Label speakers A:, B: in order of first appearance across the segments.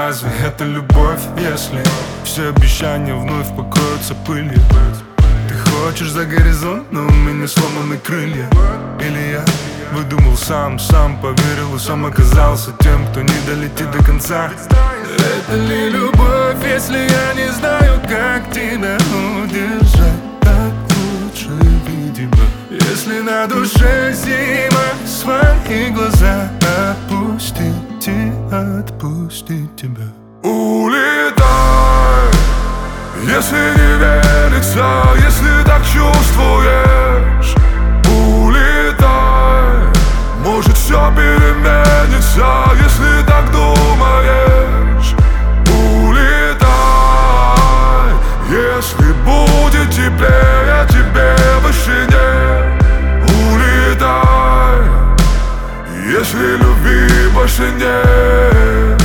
A: разве это любовь, если все обещания вновь покроются пылью? Ты хочешь за горизонт, но у меня сломаны крылья. Или я выдумал сам поверил и сам оказался тем, кто не долетит до конца. Это ли любовь, если я не знаю, как тебя удержать? Так лучше, видимо, если на душе зима, свои глаза отпустить тебя. Улетай, если не верится, если так чувствуешь. Улетай, может все переменится, если так думаешь. Улетай, если будет теплее, тебе больше нет. Улетай, если любви больше нет.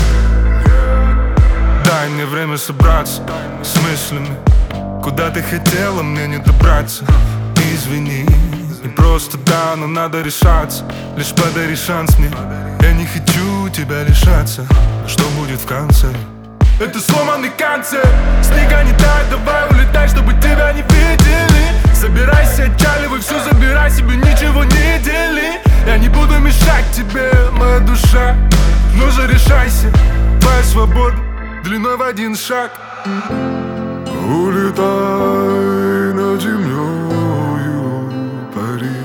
A: Дай мне время собраться с мыслями. Куда ты хотела, мне не добраться. Извини, не просто да, но надо решаться. Лишь подари шанс мне. Я не хочу тебя лишаться. Но что будет в конце? Это сломанный концерт. Снега не тает, давай улетай, чтобы тебя не видели. Собирайся, отчаливай, все забирай себе, ничего не дели. Я не буду мешать тебе, моя душа. Ну же решайся, твоя свобода длиной в один шаг.
B: Улетай над землею, пари.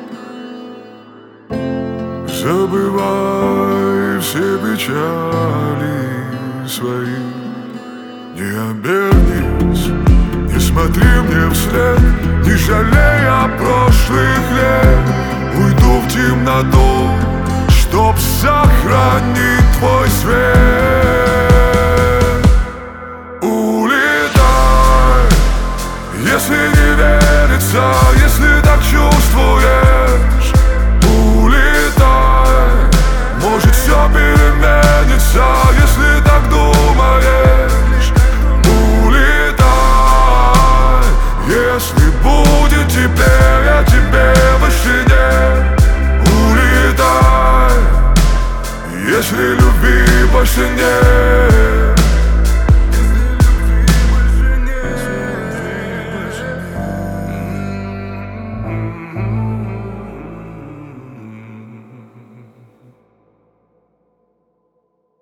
B: Забывай все печали свои. Не обернись, не смотри мне вслед, не жалея прошлых лет. Уйду в темноту, чтоб сохранить твой свет. Если не верится, если так чувствуешь. Улетай, может все переменится, если так думаешь. Улетай, если будет теплее, тебе больше нет. Улетай, если любви больше нет.